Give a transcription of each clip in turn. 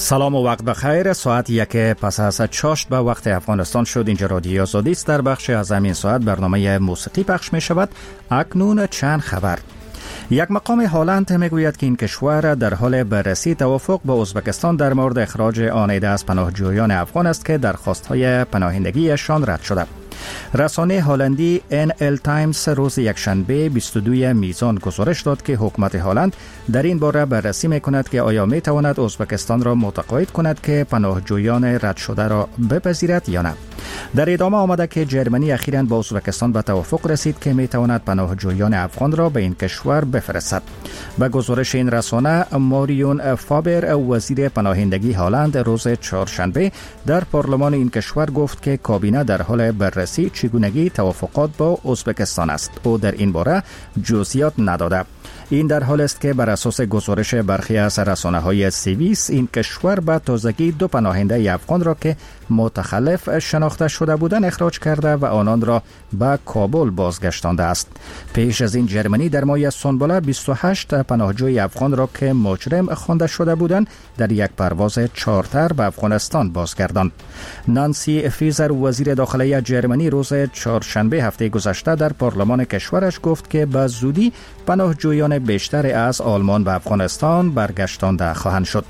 سلام و وقت بخیر. ساعت 1 پس از چاشت به وقت افغانستان شد. اینجا رادیو آزادی است. در بخش از همین ساعت برنامه موسیقی پخش می شود. اکنون چند خبر. یک مقام هلند میگوید که این کشور در حال بررسی توافق با ازبکستان در مورد اخراج آن عده از پناهجویان افغان است که درخواست‌های پناهندگیشان رد شده. رسانه هلندی NL تایمز روز یکشنبه 22 میزان گزارش داد که حکومت هلند در این باره بررسی میکند که آیا میتواند ازبکستان را متقاعد کند که پناهجویان رد شده را بپذیرد یا نه. در ادامه آمده که جرمنی اخیراً با ازبکستان به توافق رسید که میتواند پناهجویان افغان را به این کشور بفرستد. به گزارش این رسانه، ماریون فابر وزیر پناهندگی هلند روز چهارشنبه در پارلمان این کشور گفت که کابینه در حال بررسی چگونگی توافقات با ازبکستان است. او در این باره جزئیات نداده. این در حال است که بر اساس گزارش برخی از رسانه‌های سوئیس، این کشور به تازگی 2 پناهنده افغان را که متخلف شناخته شده بودند اخراج کرده و آنان را به کابل بازگشتانده است. پیش از این جرمنی در ماه سنباله 28 پناهجوی افغان را که مجرم خوانده شده بودند در یک پرواز چارتر به افغانستان بازگرداند. نانسی فیزر وزیر داخلی جرمنی روز چهارشنبه هفته گذشته در پارلمان کشورش گفت که به زودی پناهجویان بیشتر از آلمان به افغانستان برگشتانده خواهند شد.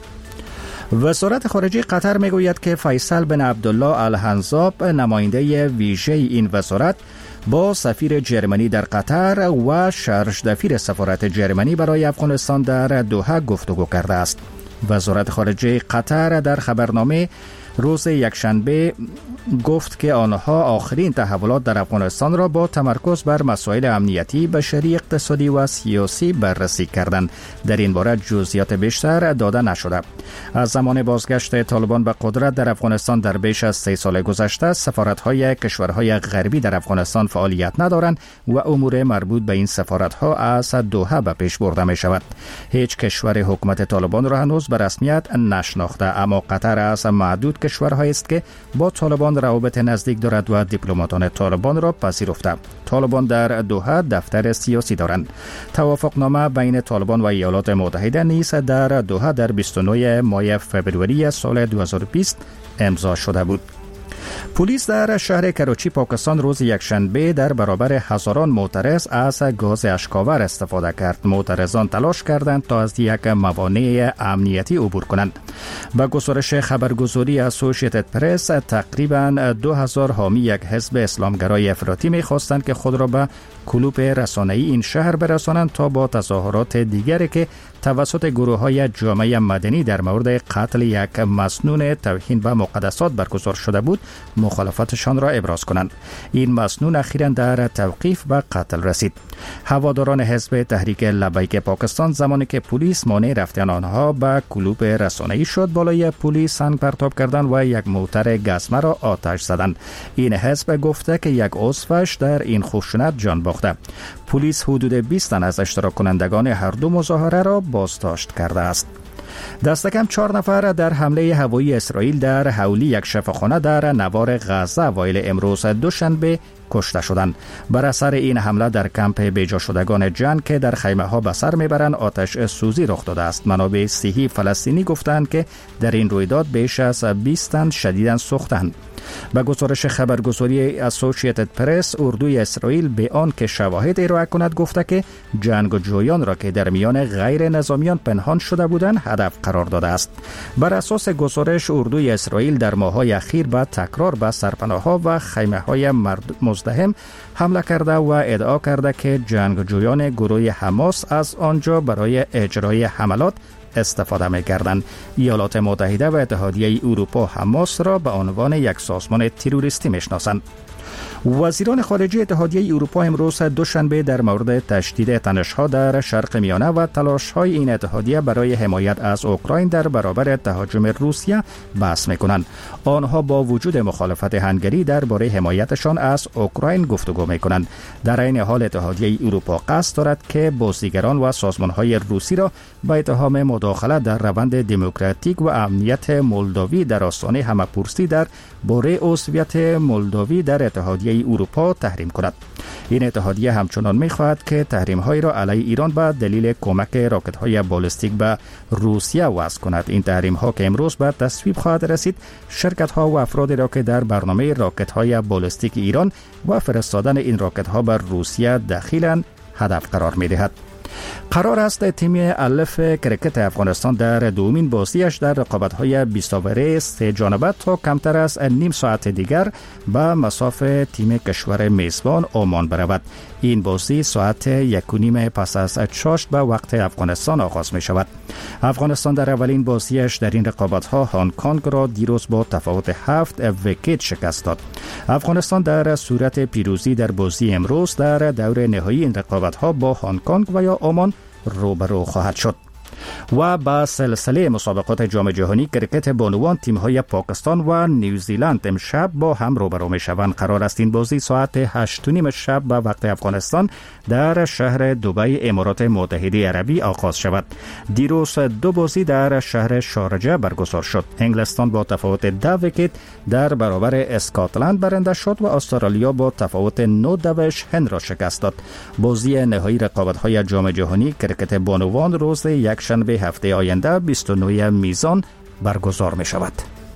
وزارت خارجه قطر میگوید که فیصل بن عبدالله الحنظاب، نماینده ویژه این وزارت، با سفیر جرمنی در قطر و شرش دفیر سفارت جرمنی برای افغانستان در دوحه گفتگو کرده است. وزارت خارجه قطر در خبرنامه روز یکشنبه گفت که آنها آخرین تحولات در افغانستان را با تمرکز بر مسائل امنیتی، بشری، اقتصادی و سیاسی بررسی کردند. در این باره جزئیات بیشتر داده نشده. از زمان بازگشت طالبان به قدرت در افغانستان در بیش از 3 سال گذشته، سفارت‌های کشورهای غربی در افغانستان فعالیت ندارند و امور مربوط به این سفارت‌ها از دوحه به پیش برده می‌شود. هیچ کشور حکومت طالبان را هنوز به رسمیت نشناخته، اما قطر از معدود کشورهایی است که با طالبان روابط نزدیک دارد و دیپلماتان طالبان را پذیرفته. طالبان در دوحه دفتر سیاسی دارند. توافقنامه بین طالبان و ایالات متحده نیز در دوحه در 29 ماه فوریه سال 2020 امضا شده بود. پلیس در شهر کراچی پاکستان روز یکشنبه در برابر هزاران معترض از گاز اشک‌آور استفاده کرد. معترضان تلاش کردند تا از یک موانع امنیتی عبور کنند. با گزارش خبرگزاری اسوسییتد پرس، تقریباً 2000 حامی یک حزب اسلامگرای افراطی می‌خواستند که خود را به کلوپ رسانه‌ای این شهر برسانند تا با تظاهرات دیگری که توسط گروه‌های جامعه مدنی در مورد قتل یک مسنون توهین به مقدسات برگزار شده بود مخالفتشان را ابراز کنند. این مسنون اخیراً در توقیف به قتل رسید. هواداران حزب تحریک لبیک پاکستان زمانی که پلیس مانع رفتن آنها به کلوپ رسانه‌ای شد، بالای پلیس سنگ پرتاب کردند و یک موتر گزمه را آتش زدند. این حزب گفته که یک عضوش در این خشونت جان باخته. پلیس حدود 20 تن از اشتراک کنندگان هر دو مظاهره را بازداشت کرده است. دست کم 4 نفر در حمله هوایی اسرائیل در حولی یک شفاخانه در نوار غزه اوایل امروز دوشنبه کشته شدند. بر اثر این حمله در کمپ بیجا شدگان جنگ که در خیمه ها به سر میبرند آتش سوزی رخ داده است. منابع صحی فلسطینی گفتند که در این رویداد بیش از 20 تن شدیداً سوختند. به گزارش خبرگزاری اسوسییتد پرس، اردوی اسرائیل به آن که شواهد ارائه کند گفته که جنگجویان را که در میان غیر نظامیان پنهان شده بودند هدف قرار داده است. بر اساس گزارش، اردوی اسرائیل در ماه‌های اخیر به تکرار به سرپناه‌ها و خیمه‌های مزدحم حمله کرده و ادعا کرده که جنگجویان گروه حماس از آنجا برای اجرای حملات استفاده می‌کردند. ایالات متحده و اتحادیه اروپا حماس را به عنوان یک سازمان تروریستی می‌شناسند. وزیران خارجه اتحادیه اروپا امروز دوشنبه در مورد تشدید تنش‌ها در شرق میانه و تلاش‌های این اتحادیه برای حمایت از اوکراین در برابر تهاجم روسیه بحث می‌کنند. آنها با وجود مخالفت هنگری درباره حمایتشان از اوکراین گفتگو می‌کنند. در این حال اتحادیه اروپا قصد دارد که بازیگران و سازمان‌های روسی را به اتهام مداخله در روند دموکراتیک و امنیت مولداوی در آستانه همه‌پرسی در باره عضویت مولداوی در اتحادیه اروپا تحریم کند. این اتحادیه همچنان می‌خواهد که تحریم‌های را علیه ایران به دلیل کمک راکت‌های بالستیک به روسیه وضع کند. این تحریم‌ها که امروز به تصویب خواهد رسید، شرکت‌ها و افرادی را که در برنامه راکت‌های بالستیک ایران و فرستادن این راکت‌ها به روسیه دخیلند هدف قرار می‌دهد. قرار است تیم الف کرکت افغانستان در دومین بازیش در رقابت‌های 20 اوره 3 جانبه تا کمتر از نیم ساعت دیگر به مصاف تیم کشور میزبان عمان برود. این بازی ساعت 1:30 پس از چاشت به وقت افغانستان آغاز می شود. افغانستان در اولین بازیش در این رقابت‌ها هنگ کنگ را دیروز با تفاوت 7 ویکت شکست داد. افغانستان در صورت پیروزی در بازی امروز در دور نهایی این رقابت‌ها با هنگ کنگ و یا عمان روبرو خواهد شد. و با سلسله مسابقات جام جهانی کرکت بانوان تیم‌های پاکستان و نیوزیلند امشب با هم روبرو می‌شوند. قرار است این بازی ساعت 8:30 شب به وقت افغانستان در شهر دبی امارات متحده عربی آغاز شود. دیروز 2 بازی در شهر شارجه برگزار شد. انگلستان با تفاوت 10 ویکت در برابر اسکاتلند برنده شد و استرالیا با تفاوت 9 هند را شکست داد. بازی نهایی رقابت‌های جام جهانی کرکت بانوان روز یکشنبه هفته آینده 29 میزان برگزار می شود.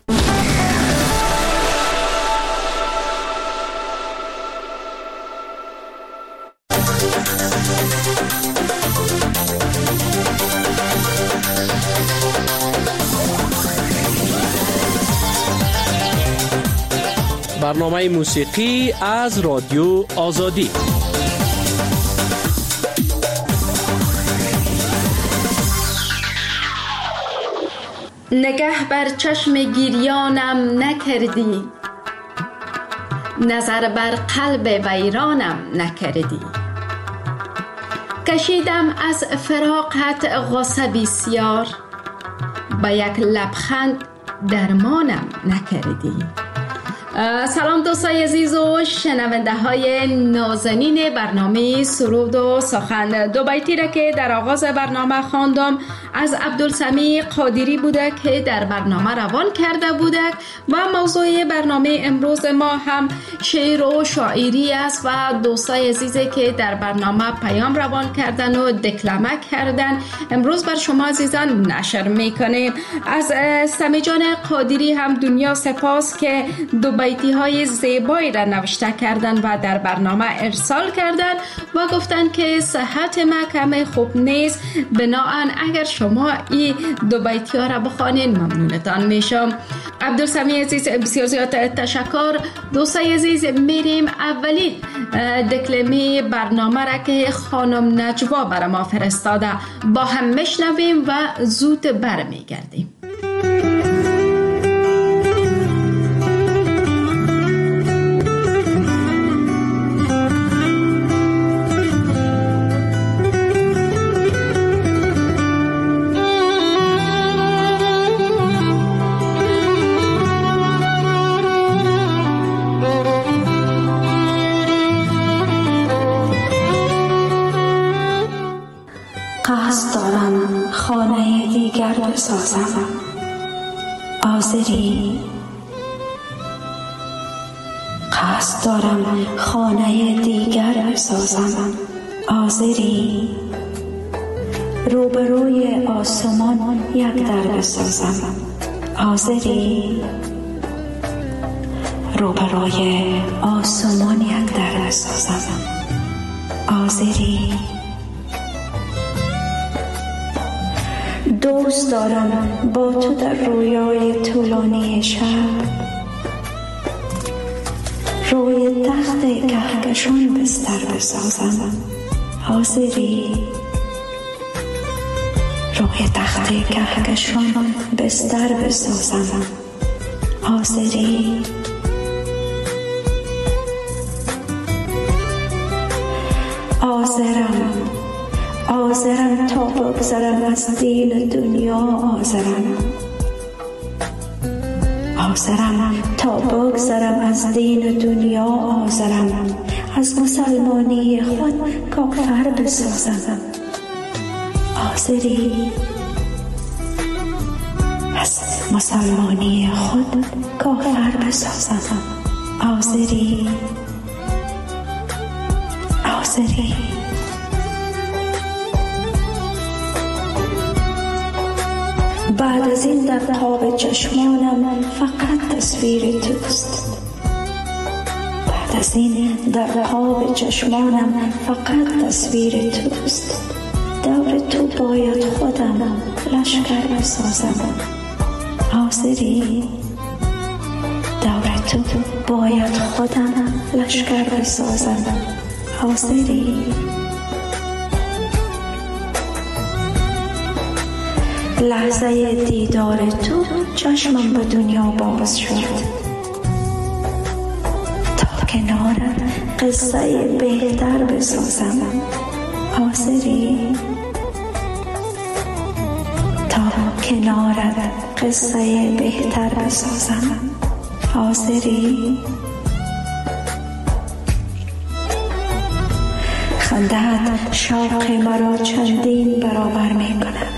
برنامه موسیقی از رادیو آزادی. نگه بر چشم گریانم نکردی، نظر بر قلب ویرانم نکردی. کشیدم از فراقت غصه بسیار، با یک لبخند درمانم نکردی. سلام دوستای عزیز و شنونده های نازنین برنامه سرود و سخن. 2 بیتی را که در آغاز برنامه خواندم از عبدالسمیع قادری بوده که در برنامه روان کرده بوده و موضوع برنامه امروز ما هم شعر و شاعری است و دوستای عزیزی که در برنامه پیام روان کردن و دکلمه کردن امروز بر شما عزیزان نشر میکنیم. از سمی جان قادری هم دنیا سپاس که 2 بیتی های زیبایی را نوشته کردن و در برنامه ارسال کردن و گفتن که صحت ما کم خوب نیست، بناهن اگر شما این 2 بیتی ها را بخوانین ممنونتان میشم. عبدالسمیع عزیز بسیار زیاد تشکر. دوستای عزیز میریم اولین دکلمه برنامه را که خانم نجوا برای ما فرستاده با هم میشنویم و زود برمیگردیم. قصد دارم خانه دیگر بسازم، حاضری؟ قصد دارم خانه دیگر بسازم، حاضری؟ روبروی آسمان یک در بسازم، حاضری؟ روبروی آسمان یک در بسازم، حاضری؟ دوست دارم با تو در رویای طولانی شب روی تخت کهکشان بستر بسازم، حاضری؟ روی تخت کهکشان بستر بسازم، حاضری؟ حاضرم تا بگذرم از دین دنیا، حاضرم تا بگذرم از دین دنیا، حاضرم از مسلمانی خود کافر بسازم، حاضری؟ از مسلمانی خود کافر بسازم. آذری آذری بعد از این در خواب چشمانم فقط تصویر توست. بعد از این در خواب چشمانم فقط تصویر توست. دور تو باید خودم لشکر بسازم. آذری دور تو باید خودم لشکر بسازم. آذری لحظه دیدار تو چشمم به دنیا باز شد. تا کنارت قصه بهتر بسازم. آذری تا کنارت قصه بهتر بسازم. آذری خنده‌ات شوق مرا چندین برابر می کند.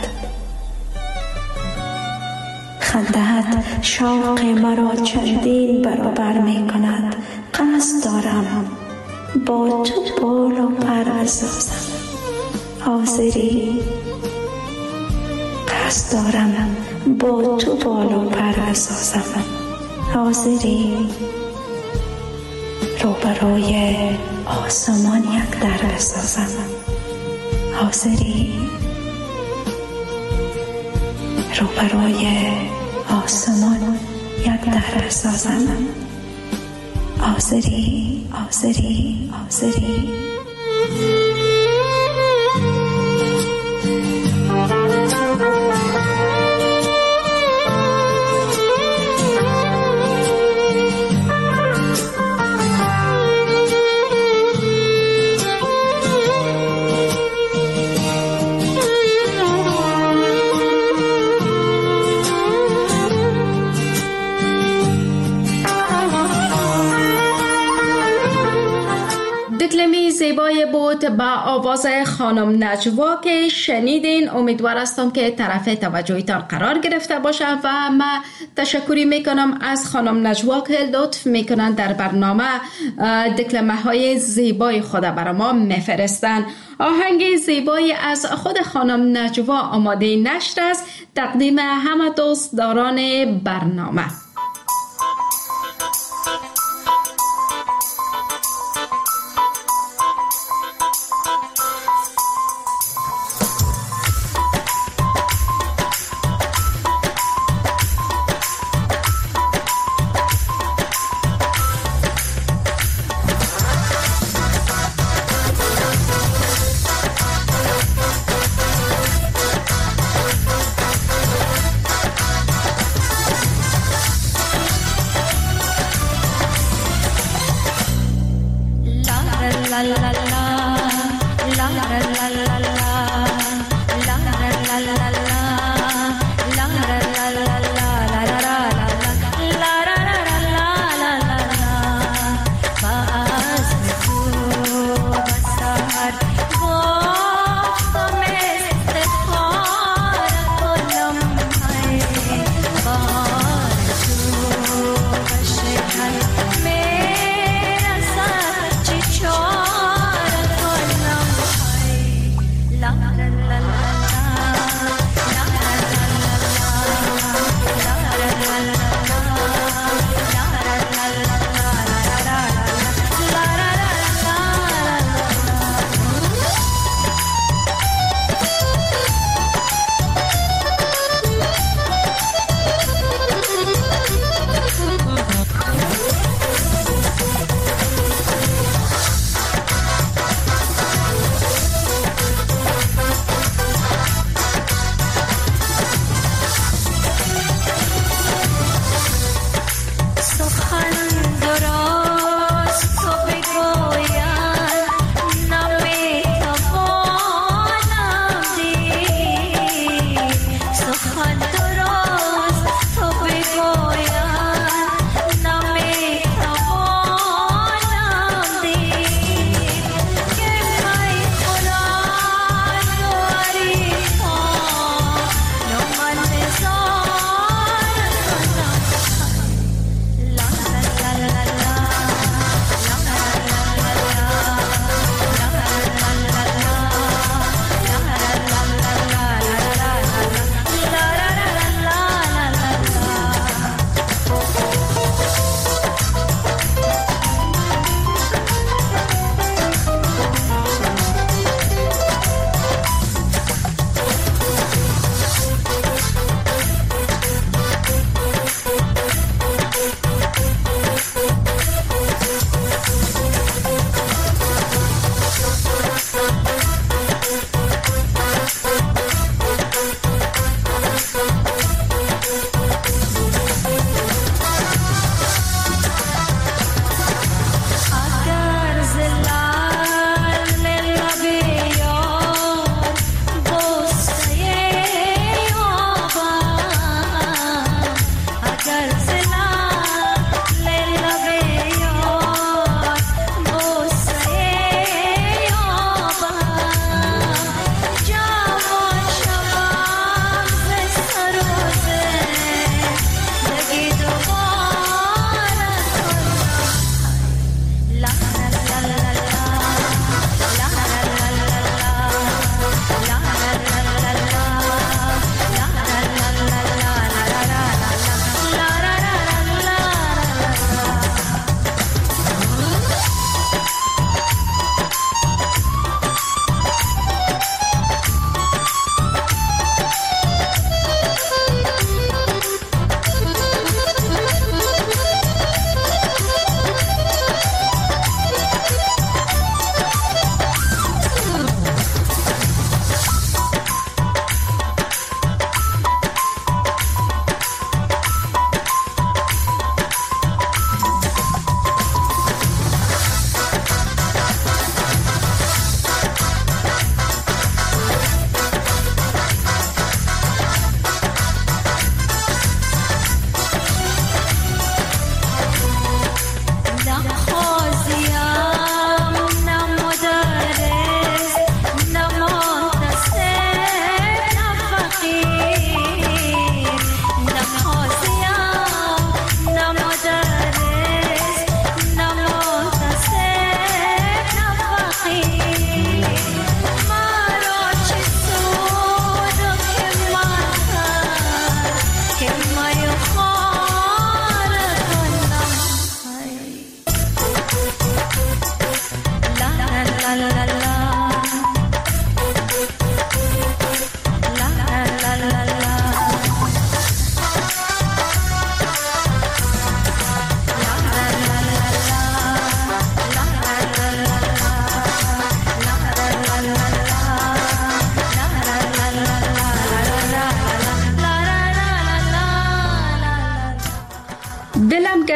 خنده‌ات شوق مرا چندین برابر می کند. قصد دارم با تو بال و پر بسازم. آذری قصد دارم با تو بال و پر بسازم. آذری روبروی آسمان یک در بسازم. آذری روبروی آسمان یک در بسازم. آذری آذری آذری دکلمی زیبای بود با آواز خانم نجوا که شنیدین. امیدوار هستم که طرف توجهتان قرار گرفته باشه و من تشکری میکنم از خانم نجوا که لطف میکنن در برنامه دکلمه های زیبای خود برای ما میفرستن. آهنگ زیبایی از خود خانم نجوا آماده نشر است، تقدیم همه دوستداران برنامه.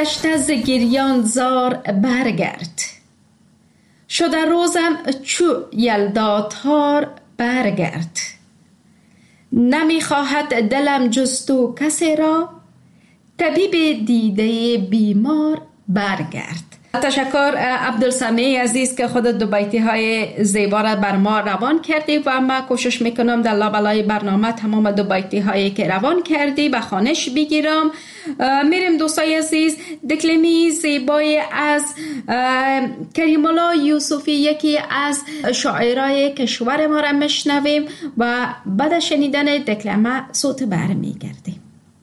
گشته ز گریان زار برگرد. شده روزم چو یلدا تار برگرد. نمیخواهد دلم جز تو کسی را، طبیب دیده بیمار برگرد. تشکر عبدالسمیع عزیز که خودت دو بیتی های زیبا را بر ما روان کردی و ما کوشش میکنم در لابلای برنامه تمام دو بیتی هایی که روان کردی به خوانش بگیرم. میریم دوستای عزیز، دکلمی زیبای از کریم الله یوسفی، یکی از شاعرای کشور ما را میشنویم و بعد شنیدن دکلمه صوت برمیگردیم.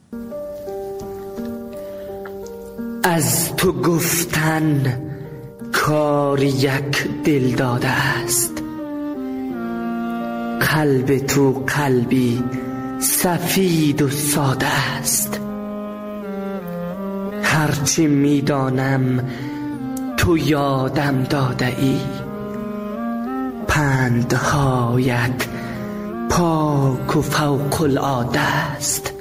از تو گفتن کار یک دل داده است، قلب تو قلبی سفید و ساده است. هرچی میدانم تو یادم داده ای، پندهایت پاک و فوق العاده است.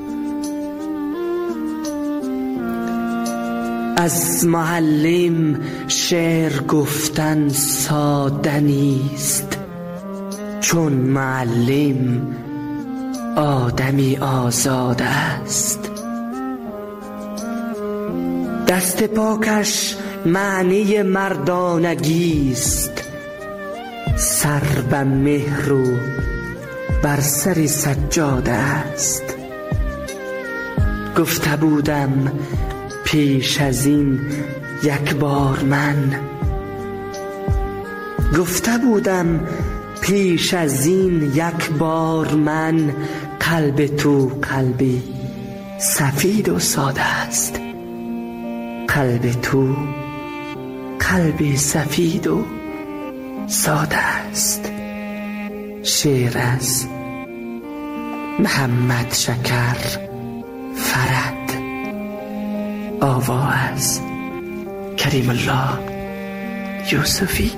از معلم شعر گفتن ساده نیست، چون معلم آدمی آزاد است. دست پاکش معنی مردانگی است، سر به مهر و بر سر سجاده است. گفته بودم پیش از این یک بار من، گفته بودم پیش از این یک بار من، قلب تو قلبی سفید و ساده است. قلب تو قلبی سفید و ساده است. شعر از محمد شکر فرد، آواز کریم الله یوسفی.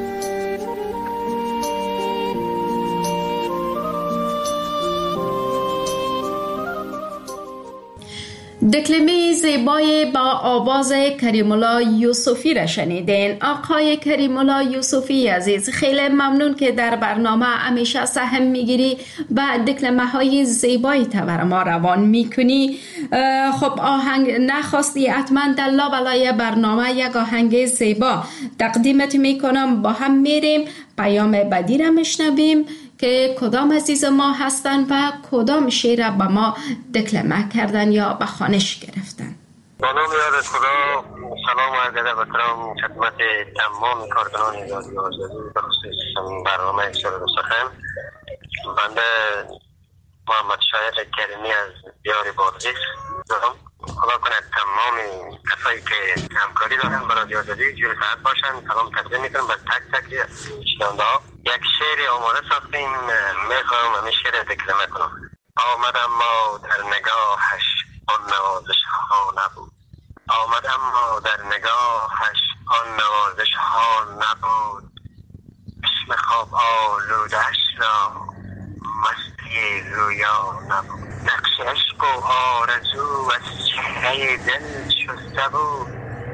دکلمه زیبای با آواز کریم الله یوسفی را شنیدین. آقای کریم الله یوسفی عزیز، خیلی ممنون که در برنامه همیشه سهم میگیری و دکلمه های زیبایی تبر ما روان میکنی. خب آهنگ نخواستی، حتما در لابلای برنامه یک آهنگ زیبا تقدیمت میکنم. با هم میریم پیام بعدی را میشنویم که کدام عزیز ما هستن و کدام شعر به ما دکلمه کردن یا به خوانش گرفتن. با نام یاد خدا، سلام و ادب و احترام خدمت تمام کارکنان رادیو آزادی به خصوص برنامه شعر و سخن. بنده محمد شاعر کریمی از دیار بادغیس. خدا کنه تمام کسایی که همکاری دارن با رادیو آزادی جور ساعت باشن. سلام تقدیم میکنم به تک تک شنونده ها. یک شعر آماده ساختیم، میخواهم همین شعر دکلمه کنم. آمدم ما در نگاهش آن نوازش ها نبود، آمدم ما در نگاهش آن نوازش ها نبود. چشم خواب آلودش را مستی رویا نبود. نقش عشق و آرزو از چهره دل شسته بود،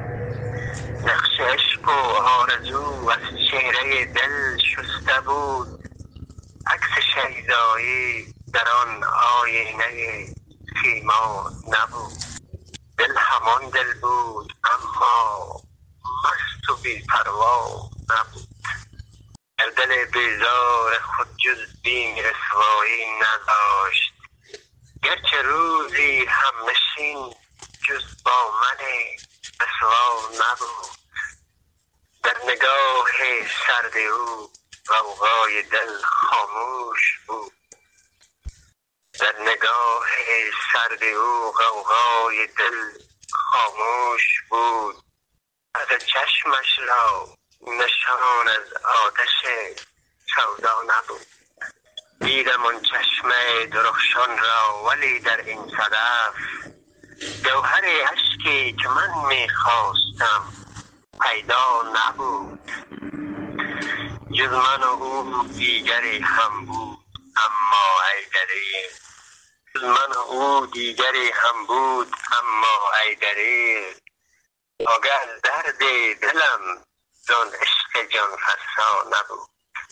نقش عشق و آرزو از چهره دل شسته بود. عکس شیدایی در آن آینه سیما نبود. دل همان دل بود اما مست و بی پروا نبود. در دل بیزار خود جز بیم رسوایی نداشت، گرچه روزی هم نشین جز با من رسوا نبود. در نگاه سرد او غوغای دل خاموش بود، در نگاه سرد او غوغای دل خاموش بود. از چشمش را نشان از آتش سودا نبود. دیدم آن چشم درخشان را ولی در این صدف جوهر اشکی که من میخواستم پیدا نبود. جز من و او دیگری هم بود اما ای دریغ، جز من و او دیگری هم بود اما ای دریغ. آگه درد دلم زان عشق جان فرسا نبود.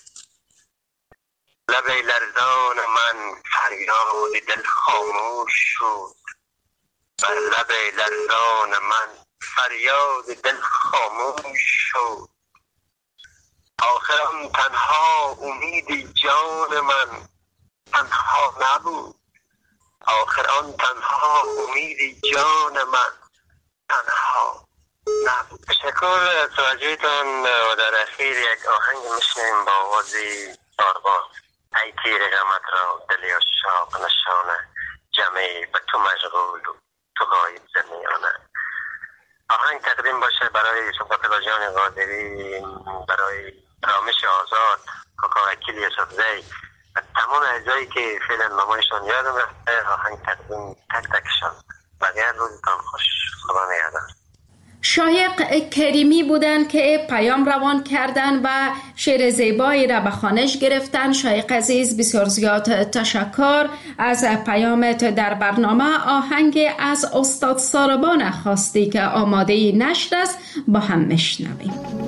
لب لرزان من فریاد دل خاموش شد، بر لب لرزان من فریاد دل خاموش شد. آخر آن تنها امید جان من تنها نبود، آخر آن تنها امید جان من تنها نبود. تشکر از توجهتان و در اخیر یک آهنگ میشنیم با آوازی ساربان. ای تیر غمت را دل عشاق نشانه، جمعی به تو مشغول و تو غایب زمیانه. آهنگ تقدیم باشه برای سلطان جان قادری، برای رامش آزاد، کاکا وکیل یوسفزی و تمام اعضایی که فعلا نامایشان یادم رفته. آهنگ تقدیم تک تکشان. بقیه روزتان خوش. خدا نگهدار. شایق کریمی بودند که پیام روان کردند و شعر زیبایی را به خوانش گرفتند. شایق عزیز بسیار زیاد تشکر از پیامت در برنامه. آهنگ از استاد ساربان خواستی که آماده نشر است، با هم میشنویم.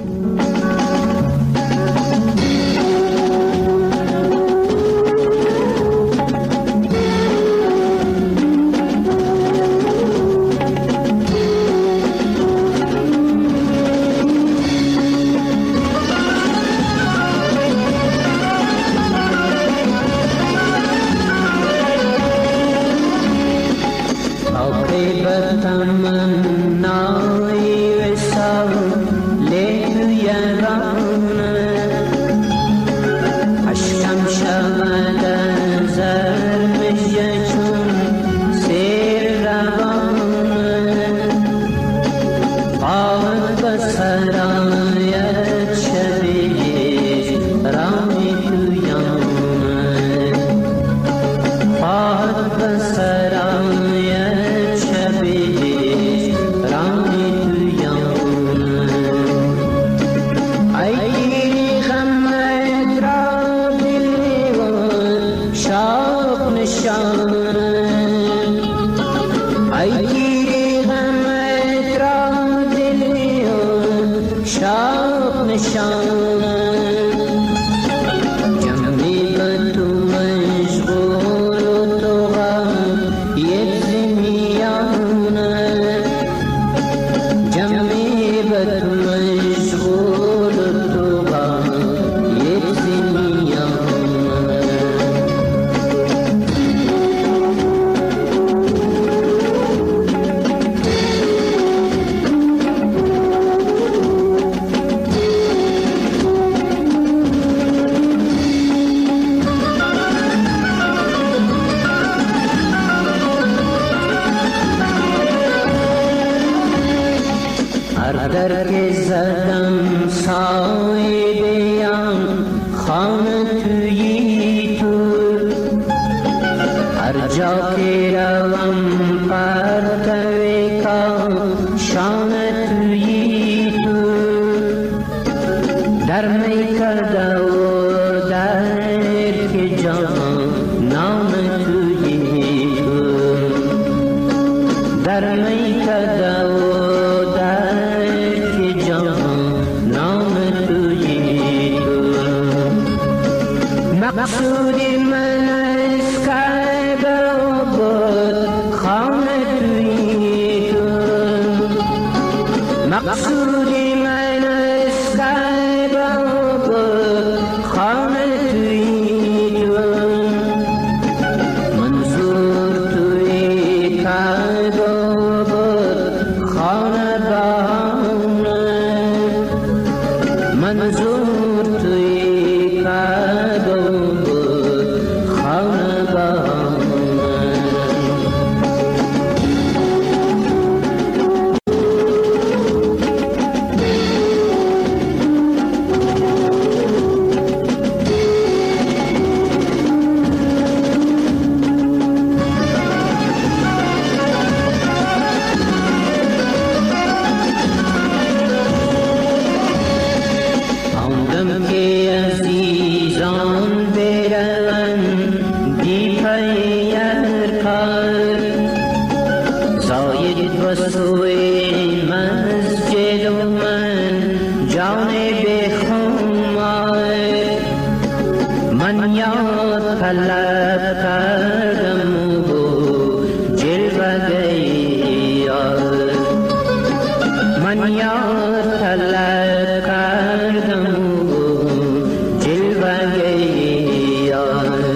من یاد طلب کردم و جلوه یار، من یاد طلب کردم و جلوه یار.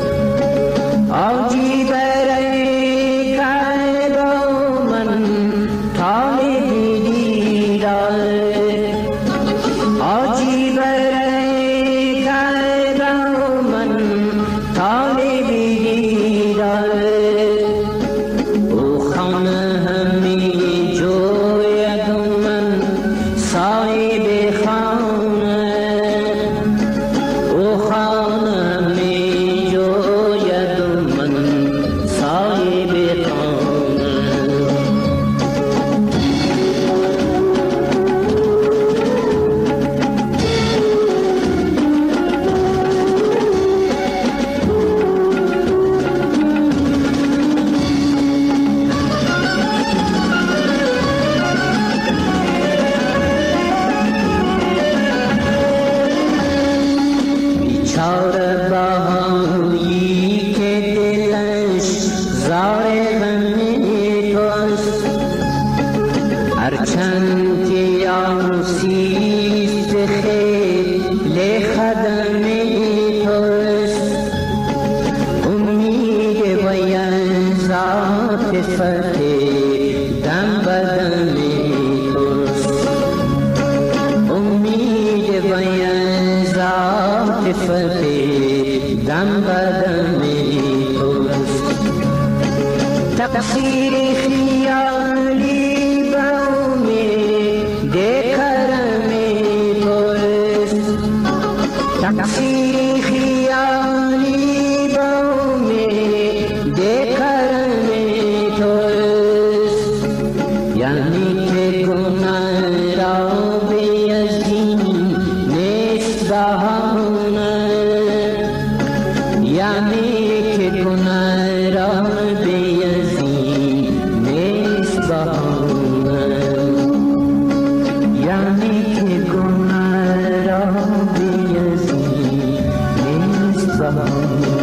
آجی برای کردم من طالب دیدار، آجی برای کردم من طالب دیدار. او خانه همی جوید من صاحب خانه، او خانه همی جوید من صاحب خانه. بیچاره بهایی که دلش زار غم توست، هرچند که آسیست خیل خدم توست. امید باید ذات فتح دم بدم توست، امید باید ذات فتح دم بدم توست. تقصیر خیالی به امید کرم توست، تقصیر خیالی به امید کرم توست. یعنی که گناه را به یزدین نیست بهانه، یعنی که گناه را به یزدین نیست بهانه، یعنی که گناه را به یزدین نیست بهانه.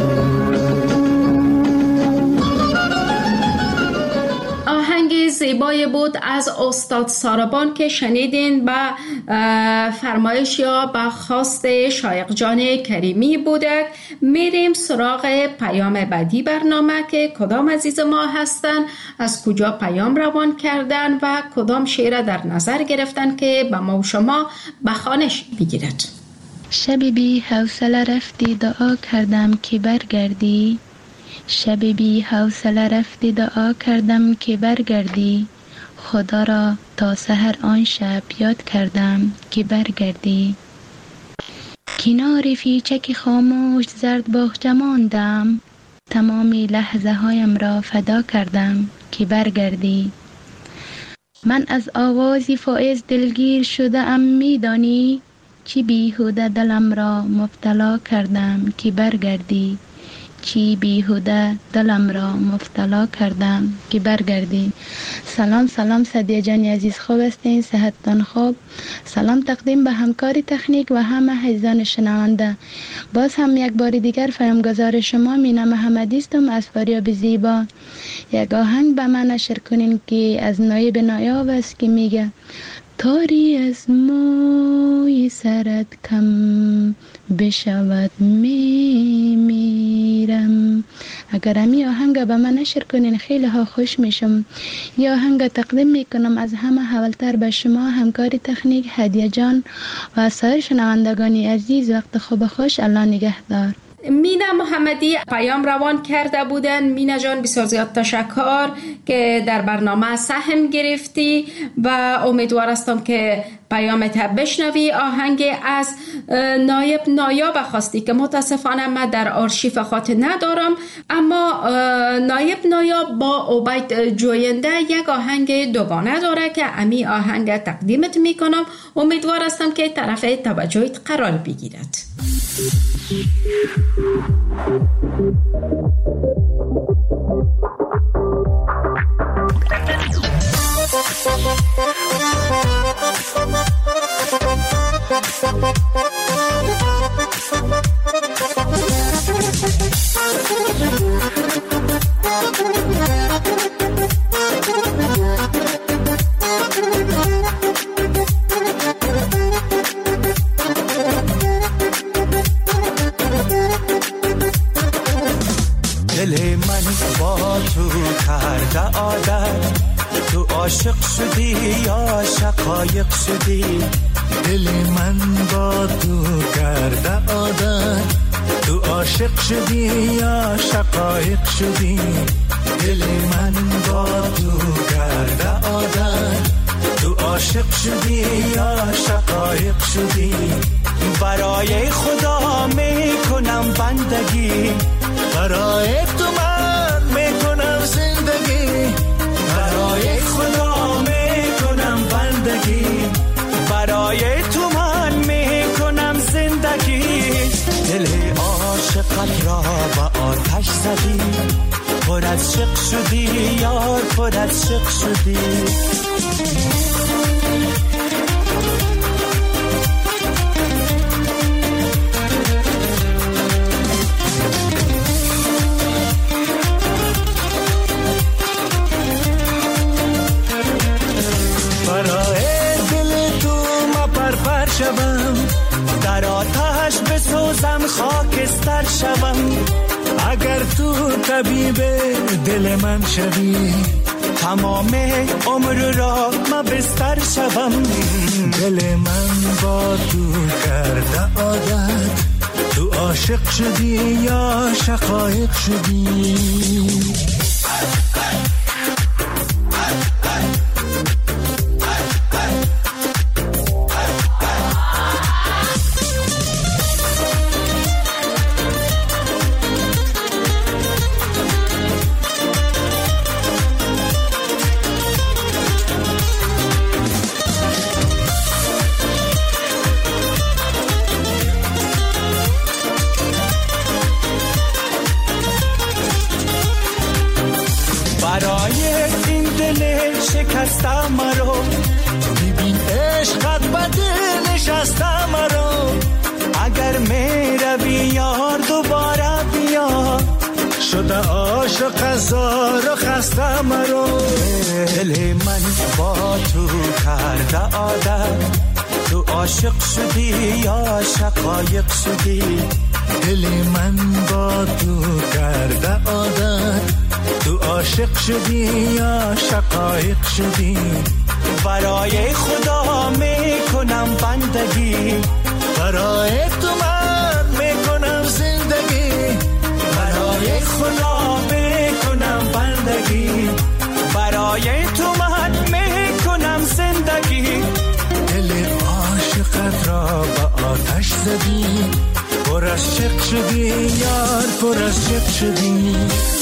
آهنگ زیبای بود از استاد ساربان که شنیدین به فرمایش یا به خواست شایق جان کریمی بوده. میریم سراغ پیام بعدی برنامه که کدام عزیز ما هستن، از کجا پیام روان کردن و کدام شعر در نظر گرفتن که به ما و شما به خوانش بگیرد. شب بی حوصله رفتی دعا کردم که برگردی، شب بی حوصله رفتی دعا کردم که برگردی، خدا را تا سحر آن شب یاد کردم که برگردی. کنار فیچک خاموش زرد باغچه ماندم، تمامی لحظه هایم را فدا کردم که برگردی. من از آوازی فائز دلگیر شده ام میدانی، چی بیهوده دلم را مبتلا کردم که برگردی، چی بیهوده دلم را مبتلا کردم که برگردی. سلام سلام سعدیه جانی عزیز، خوب هستین؟ صحتتان خوب؟ سلام تقدیم به همکار تکنیک و همه عزیزان شنونده. باز هم یک بار دیگر پیامگذار شما مینا محمدی هستم از فریاب زیبا. یک آهنگ به من نشر کنین که از نایب نایاب است که میگه تاری از موی سرت کم بشود میمیرم. اگر همی آهنگ به من نشر کنین خیلی ها خوش میشم. یا آهنگ تقدیم میکنم از همه اولتر به شما همکار تکنیک هدیه جان و سایر شنوندگانی عزیز. وقت خوب خوش، الله نگهدار. مینا محمدی پیام روان کرده بودن. مینا جان بسیار زیاد تشکر که در برنامه سهم گرفتی و امیدوار هستم که پیامت بشنوی. آهنگ از نایب نایاب خواستی که متاسفانه من در آرشیف خاطر ندارم، اما نایب نایاب با عبید جوینده یک آهنگ دوگانه داره که امی آهنگ تقدیمت میکنم. امیدوار هستم که طرف توجهت قرار بگیرد. تو کرده عادت، تو عاشق شدی یا شقایق شدی؟ دل من با تو کرده عادت، تو عاشق شدی یا شقایق شدی؟ دل من با تو کرده عادت، تو عاشق شدی یا شقایق شدی؟ برای خدا میکنم بندگی، برای تو من میکنم زندگی، برای خدا میکنم بندگی، برای تو من میکنم زندگی. دل عاشقت را به آتش زدی، پر از شق شدی یار، پر از شق شدی. در آتش بسوزم خاکستر شوم، اگر تو طبیب دل من شوی، تمام عمر را ما بستر شوم. دل من با تو کرده عادت، تو عاشق شدی یا شقایق شدی؟ شکسته مرا، ببین عشقت بده نشسته مرا. اگر می روی یار دوباره بیا، شده عاشق هزار و خسته مرا. دل من با تو کرده عادت، تو عاشق شدی یا شقایق شدی؟ دل من با تو کرده عادت، تو عاشق شدی یا شقایق شدی؟ برای خدا میکنم بندگی، برای تو من میکنم زندگی، برای خدا میکنم بندگی، برای تو من میکنم زندگی. دل عاشقت را به آتش زدی، پر از شق شدی یار، پر از شق شدی.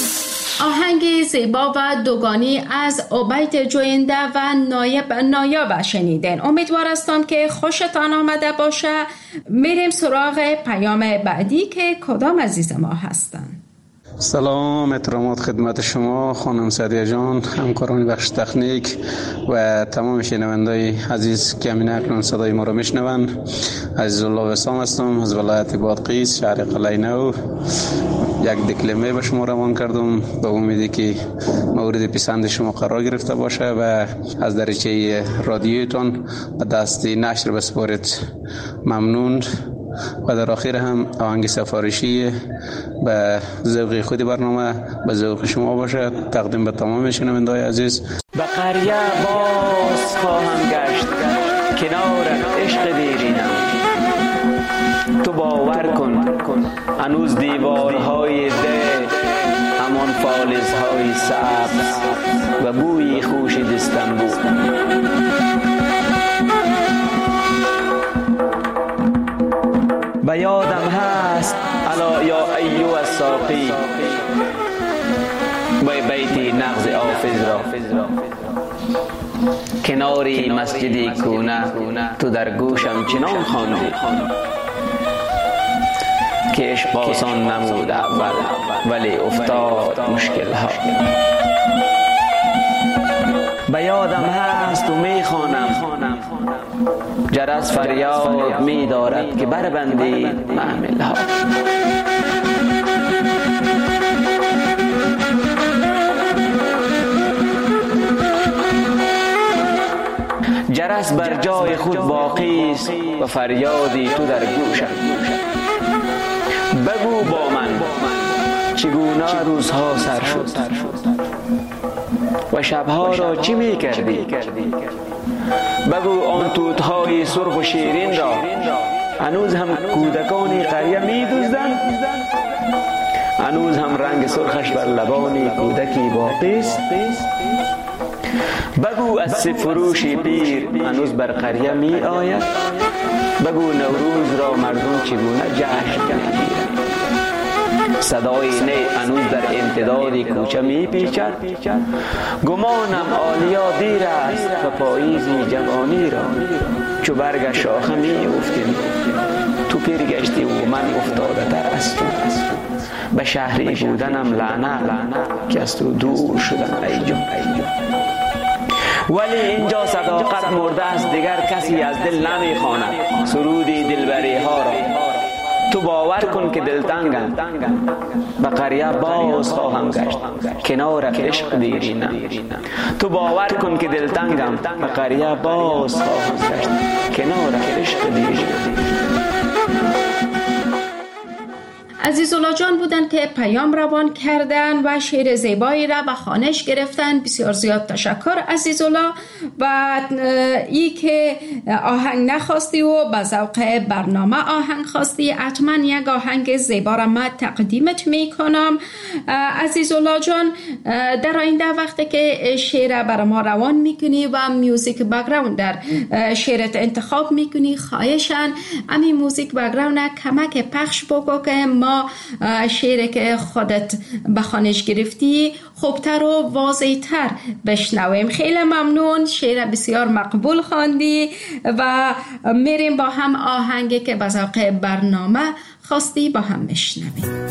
آهنگ زیبا و دوگانی از عبید جوینده و نایب شنیدین. امیدوار هستم که خوشتان آمده باشه. میریم سراغ پیام بعدی که کدام عزیز ما هستند. سلام، احترامات خدمت شما خانم سعدیه جان، همکاران بخش تکنیک و تمام شنوندای عزیز که همین اکنون صدای ما را میشنوند. عزیز الله وسام هستم از ولایت بادغیس، شهر قلعه نو. یک دکلمه به شما روان کردم به امیدی که مورد پسند شما قرار گرفته باشه و از دریچه رادیویتان به دست نشر بسپارید. ممنون. و در آخر هم آهنگ سفارشی به ذوق خود برنامه به ذوق شما باشه، تقدیم به تمام شنونده‌های عزیز. به قریه باز خواهم گشت، کنار عشق دیرینم. تو باور کن هنوز دیوارهای ده همان فالزهای سبز و بوی خوش دستنبو. به یادم هست الا یا ایوه الساقی و بیتی نغز حافظ را، کناری مسجدی کونه تو در گوشم چنان خواندی که عشق آسان نمود اول ولی افتاد مشکل ها. به یادم هست و میخوانم جرس فریاد می دارد که بربندی محمل ها. جرس بر جای خود باقی است و فریادی تو در گوشم. بگو با من چگونه روزها سر شد و شبها را چی می کردی؟ بگو آن توتهای سرخ و شیرین را هنوز هم کودکان قریه می دزدند؟ هنوز هم رنگ سرخش بر لبان کودکی باقی است؟ بگو از فروش پیر هنوز بر قریه می آید؟ بگو نوروز را مردم چگونه جشن می‌گیرند؟ صدای نی هنوز در امتداد کوچه می پیچد؟ گمانم آلیا دیر است و پاییزی جوانی را چو برگ شاخه می افتیم. تو پیر گشتی و من افتاده تر از تو. به شهری بودنم لعنت که از تو دور شدم ای جان. ولی اینجا صداقت مرده است، دیگر کسی از دل نمی خواند سرودی دلبری ها را. تو باور کن که دلتنگم، به قریه باز خواهم گشت کنار عشق دیرینم. تو باور کن که دلتنگم، به قریه باز خواهم گشت کنار عشق دیرینم. عزیزالله جان بودن که پیام روان کردن و شعر زیبایی را به خوانش گرفتن. بسیار زیاد تشکر عزیزالله. و ای که آهنگ نخواستی و به ذوق برنامه آهنگ خواستی، حتما یک آهنگ زیبا را من تقدیمت میکنم. عزیزالله جان، در آینده وقتی که شعر برای ما روان میکنی و میوزیک بک‌گراند در شعرت انتخاب میکنی، خواهشاً امی موزیک بک‌گراند کمک پخش بگو که ما شعری که خودت به خوانش گرفتی خوبتر و واضح‌تر بشنویم. خیلی ممنون، شعر بسیار مقبول خواندی و میریم با هم آهنگی که به ذوق برنامه خواستی با هم بشنویم.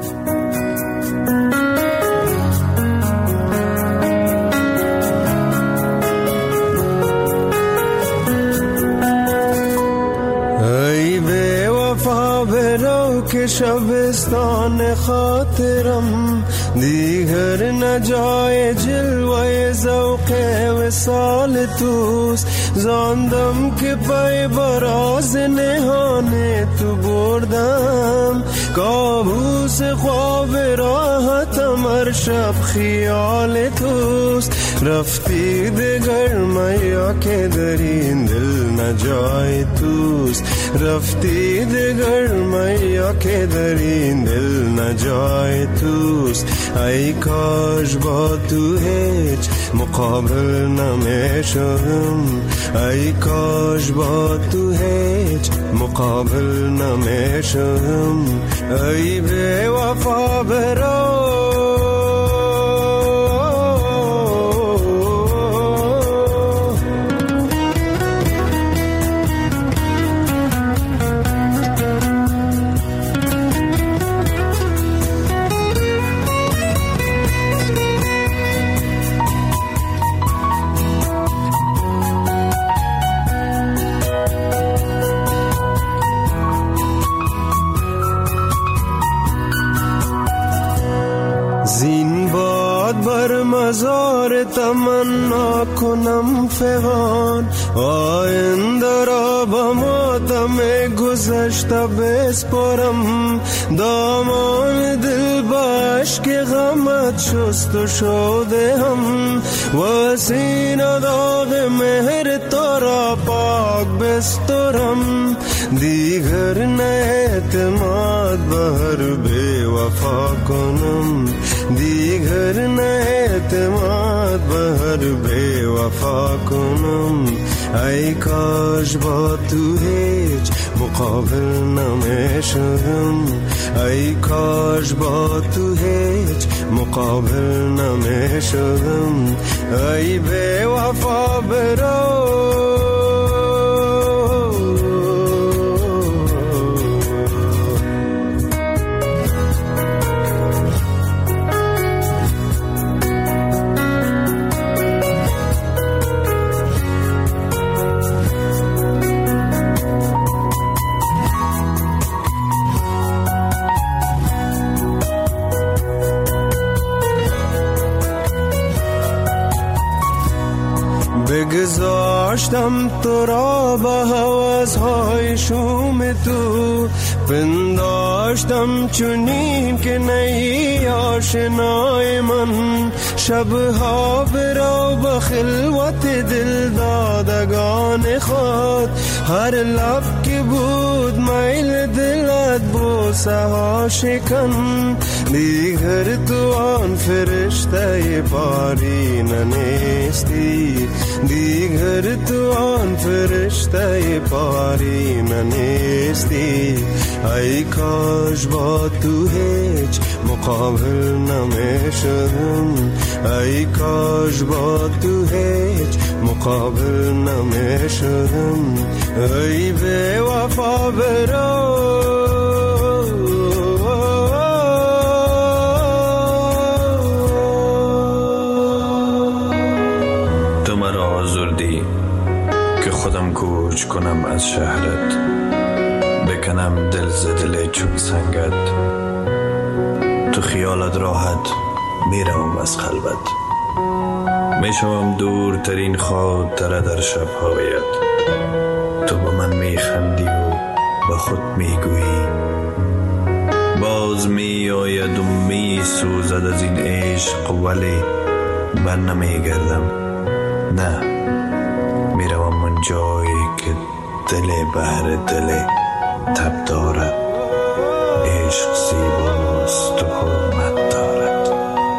که شبستان خاطرم دیگر نجای جلوه ذوق وصال توست. زاندم که پای براز نهان تو بردم، کابوس خواب راحتم هر شب خیال توست. رفتی دگر میا که در این دل نجای توست. رفتی دگر میا که در این دل نجای توست. ای کاش با تو هیچ مقابل نمیشدم. ای کاش با تو هیچ مقابل نمیشدم. ای بی وفا برو مزار تمنا کنم فغان. آینده را با ماتم گذشته بسپارم. دامان دل باش که غمت شست و شده هم. و سینه داغ مهر تو را پاک بسترم. دیگر نه اعتماد بر بی وفا کنم. دیگر نه اعتماد بر بی وفا کنم. ای کاش با تو هیچ مقابل نمیشدم. ای کاش با تو هیچ مقابل نمیشدم. ای بی وفا برو بگذاشتم تو را به هوس‌های شوم تو. پندار داشتم چونین که نی آشنای من، شبها برو به خلوت دل دادگان خود، هر لب که بود میل دلت بوسه ها شکن، دیگر تو آن فرشته پارینه نیستی، دیگر تو آن فرشته پارینه نیستی. ای کاش با تو هیچ مقابل نمیشدم، ای کاش با تو هیچ مقابل نمیشدم، ای بی وفا برو. تو مرا آزردی که خودم کوچ کنم از شهرت، بکنم دل زدل چون سنگت. تو خیالت راحت میروم از خلوت، میشوم دورترین خاطره در شبهایت. تو با من میخندی و با خود میگویی، باز میآید و میسوزد از این عشق، ولی بر نمیگردم. نه، میروم من جایی که دل بهر دل تب دارد، عشق زیباست و حرمت دارد.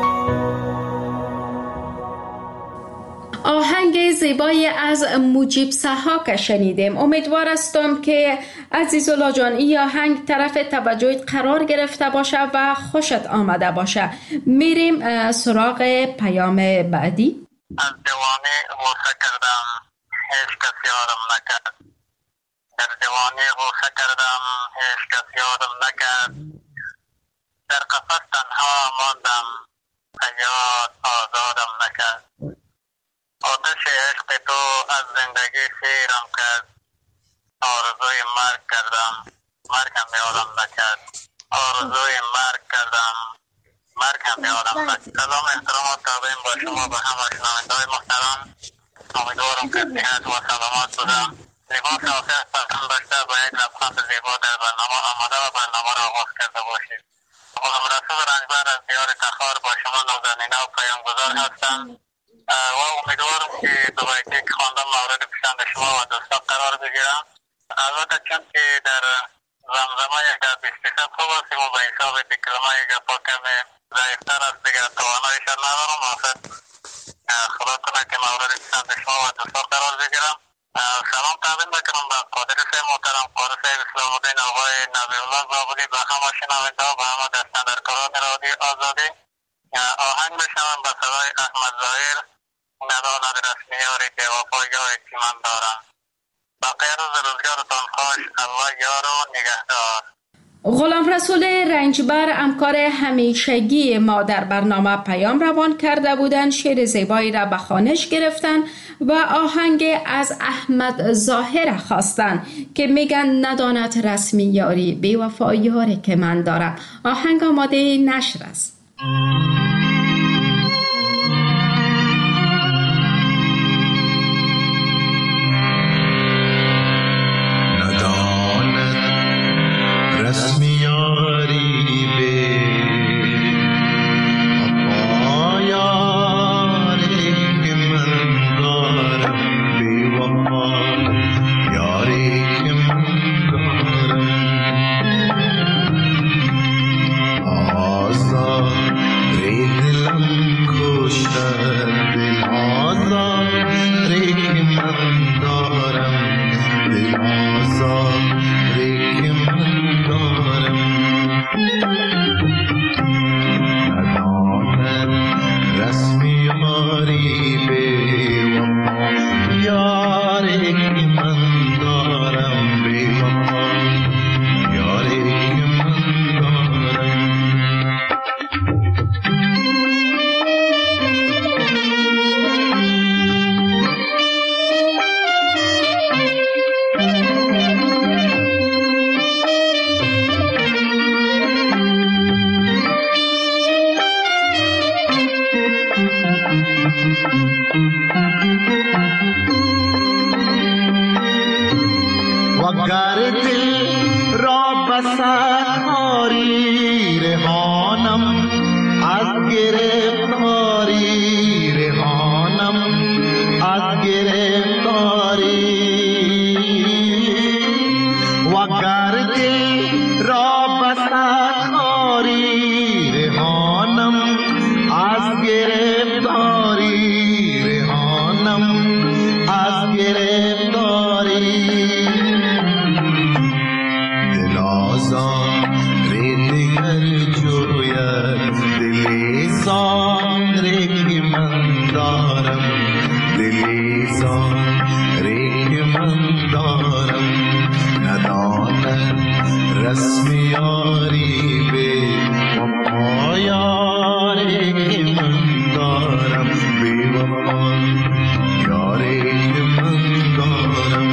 آهنگ زیبایی از مجیب سحاک شنیدیم. امیدوار هستم که عزیزالله جان این آهنگ طرف توجهت قرار گرفته باشه و خوشت آمده باشه. میریم سراغ پیام بعدی. از جوانی غوصه کردم هیچ کس یادم نکرد، در جوانی غوصه کردم هیچ کس یادم نکرد، در قفس تنها ماندم حیات آزادم نکرد، آتش عشق تو از زندگی سیرم کرد، آرزوی مرگ کردم مرگم یادم نکرد، آرزوی مرگ کردم مرگم یادم نکرد. سلام احترام و تابعین با شما به همه شنونده‌های محترم. امیدوارم که صحت و سلامت بودم. لباس آفیت پسند داشته با یک لبخند زیبا در برنامه آمده و برنامه را آغاز کرده باشید. غلام رسول رنجبر از دیار تخار با شما نازنینه و پیامگذار هستم و امیدوارم که دوباره که خواندم مورد پسند شما و دوستان قرار بگیرم. البته چون که در زمزمه یک در 20% خوب هستیم و به حساب دیکلمه یک گپا کمی ضعیفتر است دیگر تواناییشان ندارم. واسه خدا کنه که مورد پسند شما و دوستان قرار بگیرم. سلام تقدیم بکنم به قادر صاحب محترم، قادر صاحب اسلام الدین، آقای نبی الله زابلی، به همه شنونده ها، به همه دستاندرکاران رادیو آزادی. آهنگ بشنوم به صدای احمد ظاهر، نداند رسمی یاری که وفای که من دارم. بقیه روز روزگارتان خوش، الله یار و نگهدار. غلام رسول رنجبر همکار همیشگی ما در برنامه پیام روان کرده بودند، شعر زیبایی را به خوانش گرفتن و آهنگ از احمد ظاهر خواستن که میگن نداند رسمی یاری بی وفا یاری که من دارم. آهنگ آماده نشر است. رسمی یاری به وفا یاری که من دارم، بی وفا یاری که من دارم، آزاری رهانم از گرفتاری، رهانم از گرفتاری. و گردی را بسد خاری، رهانم از گرفتاری، رهانم از گرفتاری. دل آزار دیگر جوید، دلی زاری که من دارم، دلی زاری که من دارم. ندانم رسم یاری به وفا، یاری که من دارم به وفا، یاری که من دارم.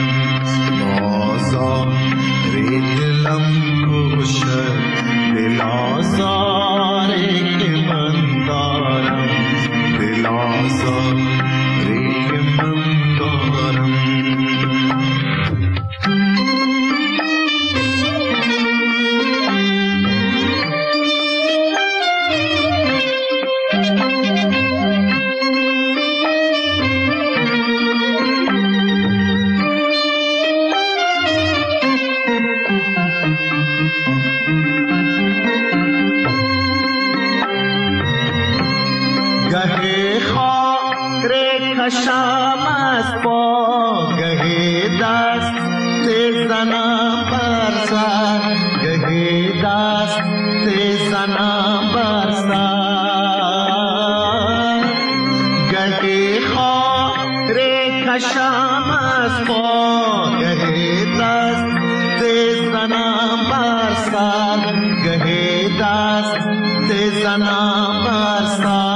آزاری دلم کشد، دل آزاری که من دارم، دل آزاری که من دارم. گهی خاک کشم از پا، گهی دست زنم بر سر، گهی دست زنم بر سر. گهی خاک کشم از پا، گهی دست زنم بر سر، گهی دست زنم بر سر.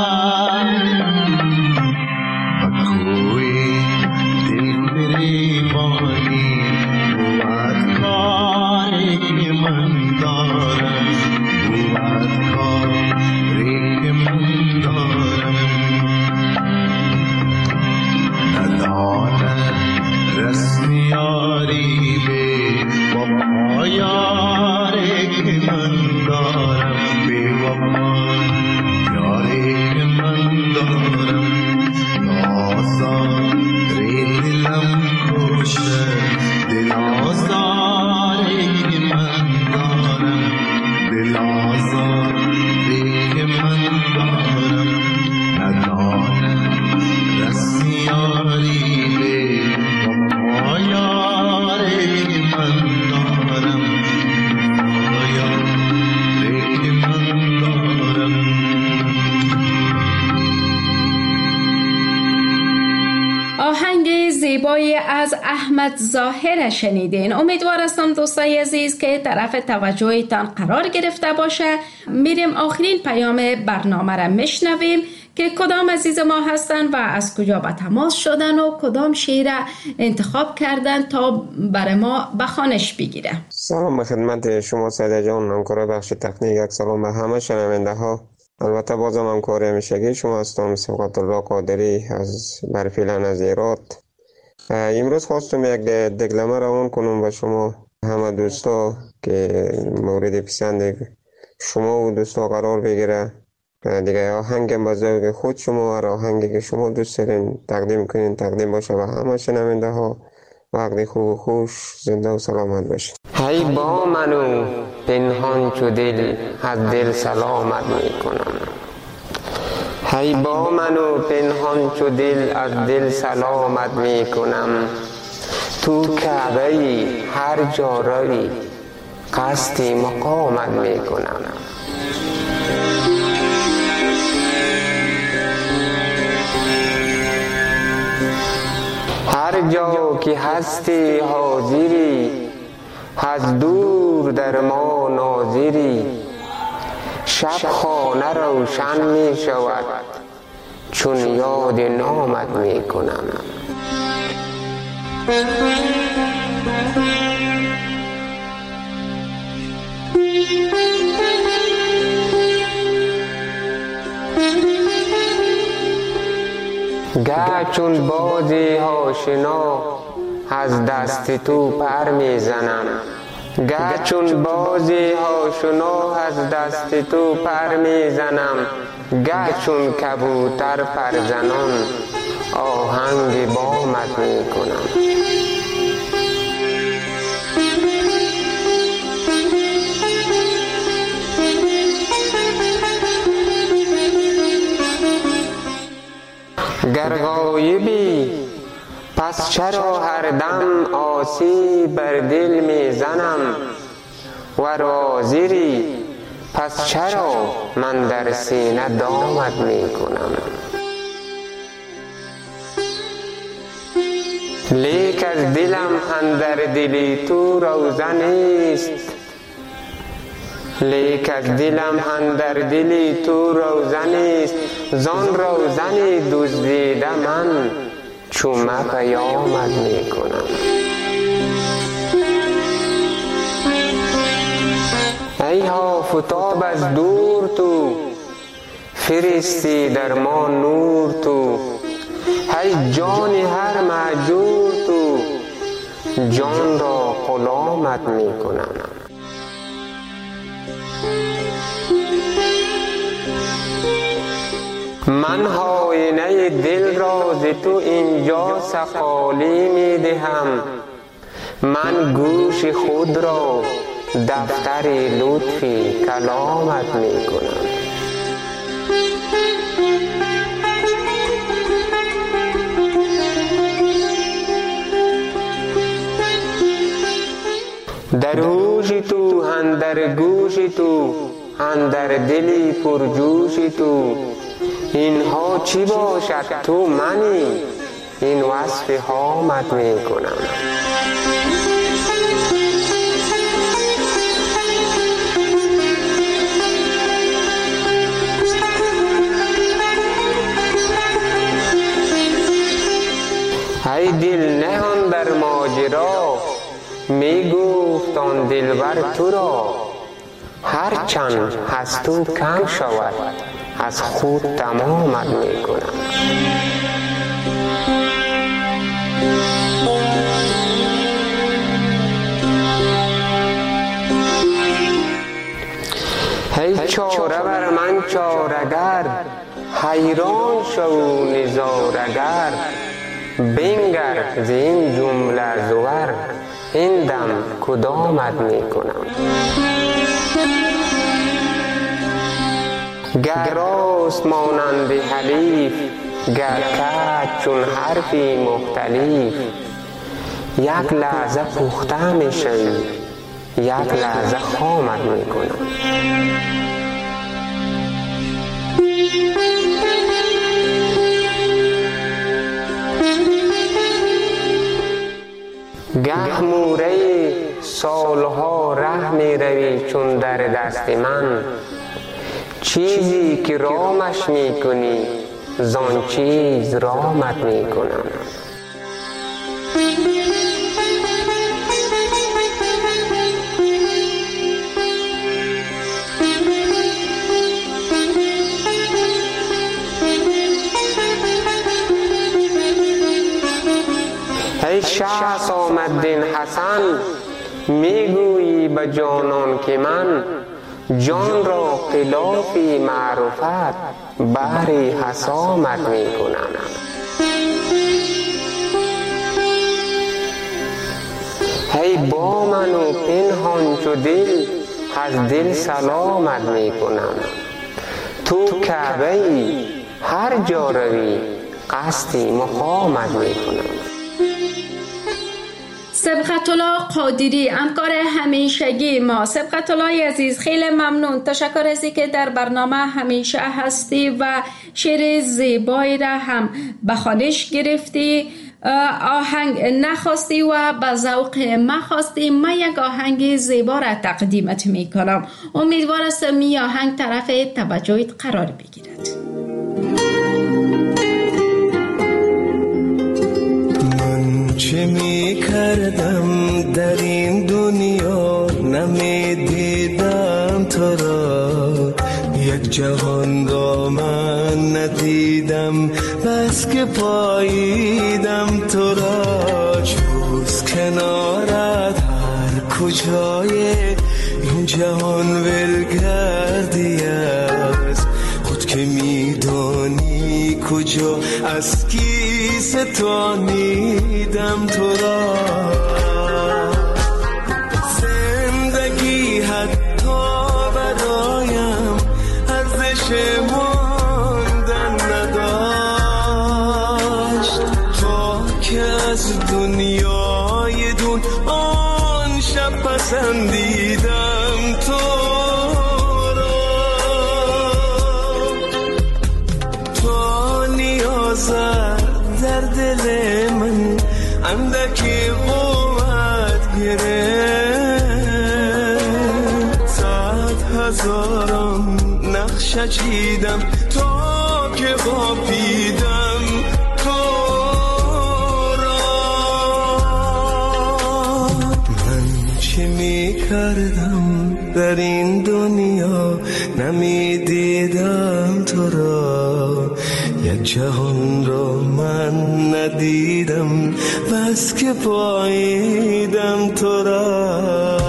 زیبایی از احمد ظاهر شنیدین. امیدوار هستم دوستای عزیز که طرف توجهتان قرار گرفته باشه. میریم آخرین پیام برنامه را میشنویم که کدام عزیز ما هستن و از کجا به تماس شدن و کدام شعر انتخاب کردن تا برای ما به خوانش بگیره. سلام به خدمت شما سعید جان، همکار بخش تکنیک. یک سلام به همه شنونده ها. البته بازم همکار همیشگی شما هستم، سبقت الله قادری از برفیلن از ایراد. امروز خواستم یک دکلمه روان کنم به شما همه دوستا که مورد پسند شما و دوستا قرار بگیره. دیگه آهنگم به ذوق خود شما و آهنگی که شما دوست دارین تقدیم کنین تقدیم باشه به همه شنونده ها. وقتی خوب و خوش، زنده و سلامت باشین. هی با منو پنهان چو دل از دل سلامت میکنم، هی با منو پنهان چو دل از دل سلامت میکنم. تو کعبه هر جا روی قصد مقامت میکنم. هر جا که هستی حاضری، از دور در ما ناظری. شب خانه روشن می شود چون یاد نامت می کنم. گه چون بازی آشنا از دست تو پر می زنم. گر چون بازی آشنا از دست تو پر میزنم، گر چون کبوتر پرزنان آهنگ بامت میکنم. گر غایبی پس چرا هر دم آسی بر دل میزنم، و حاضری پس چرا من در سینه دامت میکنم. لیک از دلم اندر دلی تو روزه نیست، لیک از دلم اندر دلی تو روزه نیست، زان روزن دزدیده من چومه پیامت میکنم. ای آفتاب از دور تو، فرستی در ما نور تو، ای جان هر مهجور تو، جان را غلامت میکنم. من آینه دل را ز تو اینجا سقالی می دهم، من گوش خود را دفتر لطفی کلامت می کنم. در هوش تو اندر گوش تو، اندر دلی پرجوش تو، اینها چی باشد تو منی، این وصف هامت می کنم. ای دل نهان در ماجرا، می گفت آن دلبر تو را، هرچند از تو کم شود از خود تمامت می کنم. ای چاره بر من چارگر، حیران شو نظارگر، بنگر ز این جمله زور، این دم کدامت می کنم. گر راست مانند حلیف، گر کج چون حرفی مختلف، یک لحظه پخته می شوی، یک لحظه خامت می کنم. گه موره سالها ره می روی چون در دست من، چیزی که رامش می کنی زان چیز رامت می کنم. ای شخص آمدین حسن، میگویی به جانان که من جان را خلافی معرفت بهر حسامت می کنم. ای با من و پنهان چو دل از دل سلامت می کنم. تو کعبه ای هر جا روی قصدی مقامت می کنم. سبقت الله قادری همکار همیشگی ما. سبقت الله عزیز خیلی ممنون، تشکر از اینکه در برنامه همیشه هستی و شعر زیبایی را هم به خوانش گرفتی، آهنگ نخواستی و به ذوق ما خواستی. من یک آهنگ زیبا را تقدیمت می کنم، امیدوار هستم این آهنگ طرف توجهت قرار بگیرد. چه می کردم در این دنیا، نمی دیدم تو را، یک جهان را من ندیدم بس که پاییدم تو را. جز کنارت هر کجای این جهان ولگردی است، خود که میدانی کجا از کیسه تانیدم تو را. زندگی حتی برایم ارزش ماندن نداشت، تا که از دنیای دون آن شب پسندیدم تو را. تا نیازت در دل من اندکی قوت گرفت، صد هزاران نقش چیدم تا که قاپیدم تو را. من چه می کردم در این دنیا نمیدیدم تو را، یک جهان را من ندیدم بس که پاییدم تو را.